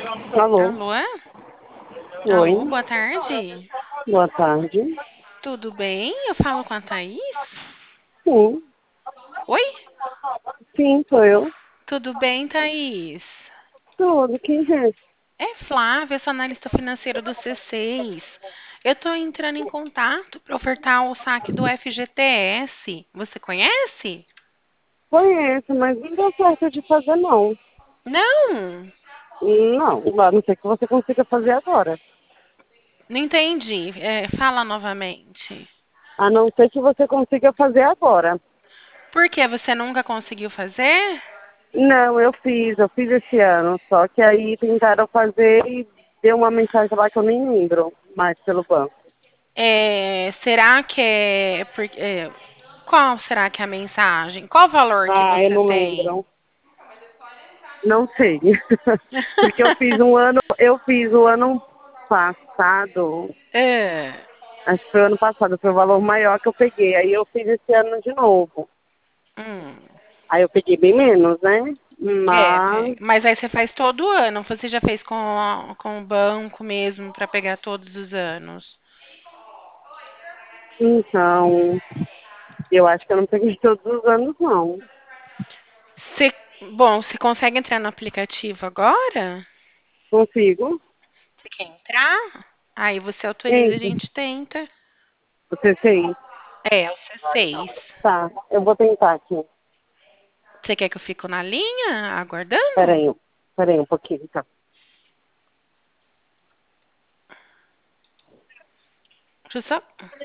Alô? Alô? Oi, Alô, boa tarde. boa tarde. Tudo bem? Eu falo com a Thaís? Sim, Oi? sim, sou eu. Tudo bem, Thaís? Tudo, quem é? É Flávia, sou analista financeira do C6. Eu estou entrando em contato para ofertar o saque do FGTS. Você conhece? Conheço, mas não deu certo de fazer, não. Não, Não, a não ser que você consiga fazer agora. não entendi. Fala novamente. A não ser que você consiga fazer agora. Por que você nunca conseguiu fazer? Não, eu fiz esse ano, só que aí tentaram fazer e deu uma mensagem lá que eu nem lembro mais pelo banco. Será que qual será que é a mensagem? Qual o valor que Ah, eu você não tem? lembro. Não sei. Porque eu fiz o ano passado. É. Acho que foi ano passado, foi o valor maior que eu peguei. Aí eu fiz esse ano de novo. Hum. Aí eu peguei bem menos, né? Mas, Mas aí você faz todo ano. Você já fez com o banco mesmo para pegar todos os anos? então, eu acho que eu não peguei todos os anos, não. Você, bom, você consegue entrar no aplicativo agora? Consigo? Você quer entrar? Aí você autoriza, a Entre. gente tenta. Você fez? É, o C6. Tá, eu vou tentar aqui. Você quer que eu fique na linha aguardando? Peraí, peraí um pouquinho, tá? Deixa eu só.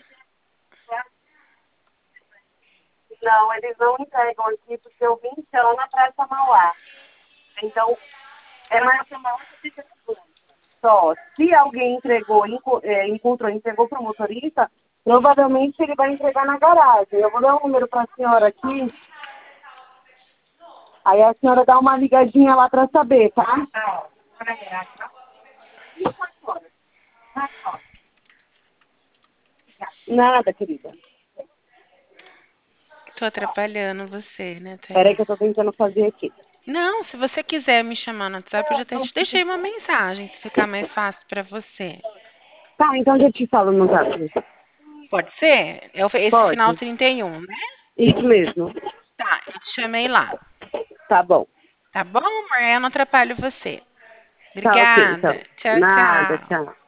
Não, eles não entregam aqui porque eu vim que é lá na Praça Mauá. Então, é mais que Mauá que fica seguro. Só, se alguém encontrou, entregou para o motorista, provavelmente ele vai entregar na garagem. Eu vou dar um número para a senhora aqui, aí a senhora dá uma ligadinha lá para saber, tá? Nada, querida. Tô atrapalhando você, né, Peraí Thaís? que eu tô tentando fazer aqui. Não, se você quiser me chamar no WhatsApp, eu já até te deixei uma mensagem, se ficar mais fácil para você. Tá, então já te falo no zap. Pode ser? Esse final Pode? 31, né? Isso mesmo. Tá, eu te chamei lá. Tá bom. Tá bom, amor? Eu não atrapalho você. Tá ok, então. Obrigada. Tchau, Nada, tchau. tchau.